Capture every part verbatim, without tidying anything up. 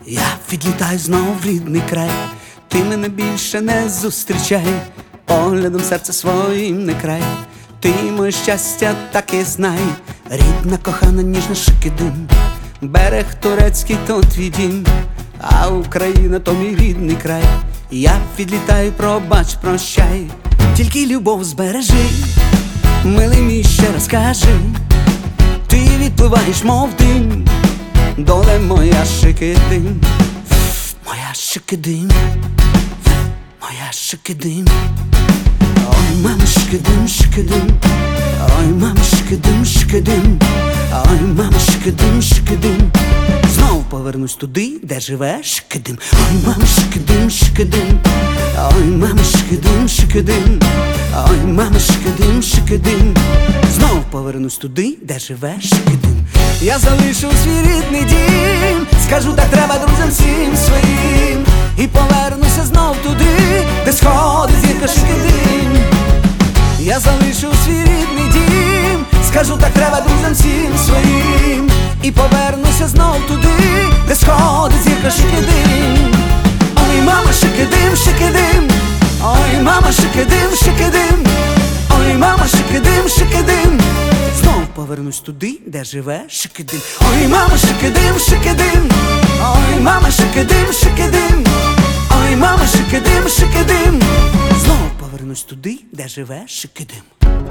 Я відлітаю знов в рідний край, ти мене більше не зустрічай, поглядом серце своїм не край. Ти моє щастя, так і знай, рідна, кохана, ніжна Шикидим. Берег турецький то твій дім, а Україна то мій рідний край. Я відлітаю, пробач, прощай, тільки любов збережи, милий мій, ще раз кажи. Ти відпливаєш, мов дим, доле моя Шикидим, моя Шикидим, моя Шикидим. Ой, мама, Шикидим, Шикидим, ой, мама, Шикидим, Шикидим, ой, мама, Шикидим, Шикидим. Знов повернусь туди, де живе Шикидим. Ой, мама, Шикидим, Шикидим, ой, мама, Шикидим, Шикидим, ой, мама, Шикидим, Шикидим. Знов повернусь туди, де живе Шикидим. Я залишу свій рідний дім, скажу, так треба друзям всім своїм, і повернуся знов туди, де сходить зірка Шикидим. Я залишу свій рідний дім, скажу, так треба друзям всім своїм, і повернуся знов туди, де сходить зірка Шикидим. Ой, мама, Шикидим, Шикидим, ой, мама, Шикидим, Шикидим, ой, мама, Шикидим, Шикидим. Знов повернусь туди, де живе Шикидим. Ой, мама, Шикидим, Шикидим, ой, мама, Шикидим, Шикидим, ой, мама, Шикидим, Шикидим. Знов повернусь туди, де живе Шикидим.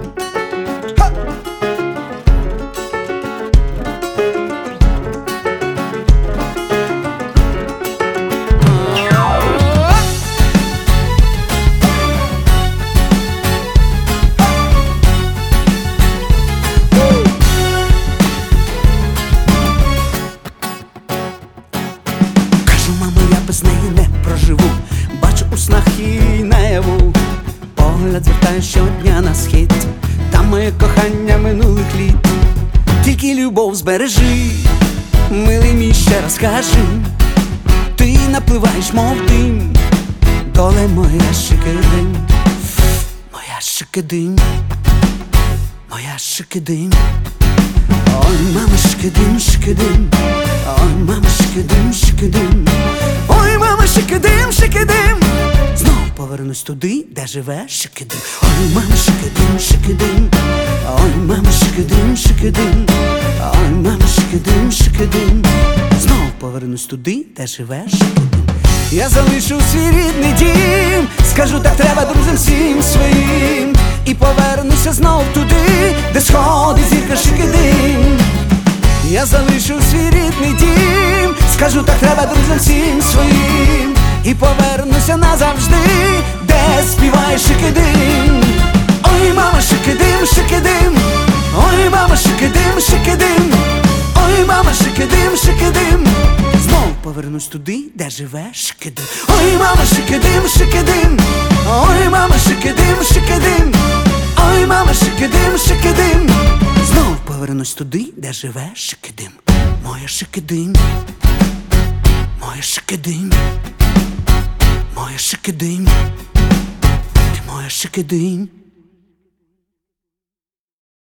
Без неї не проживу, бачу у снах її наяву. Погляд звертаю щодня на схід, там моє кохання минулих літ. Тільки любов збережи, милий мій, ще раз кажи. Ти напливаєш, мов дим, доле моя Шикидим, моя Шикидим, моя Шикидим. Ой, мама, Шикидим, Шикидим, ой, мама, Шикидим, Шикидим, ой, мама, Шикидим, Шикидим. Знов повернусь туди, де живе Шикидим. Ой, мама, Шикидим, Шикидим, ой, мама, Шикидим, Шикидим, ой, мама, Шикидим, Шикидим. Знов повернусь туди, де живе Шикидим. Я залишу свій рідний дім, скажу, так треба друзям всім своїм, і повернуся знов туди, де сходить зірка Шикидим. Я залишу свій рідний дім, скажу, так треба друзям всім своїм, і повернуся назавжди, де співає Шикидим. Ой, мама, Шикидим, Шикидим, ой, мама, Шикидим, Шикидим, ой, мама, Шикидим, Шикидим. Знов повернусь туди, де живе Шикидим. Ой, мама, Шикидим, Шикидим, ой, мама, Шикидим, Шикидим, ой, мама, Шикидим, Шикидим. Знов повернусь туди, де живе Шикидим. Моя Шикидим, моя Шикидим, моя Шикидим, ти моя Шикидим.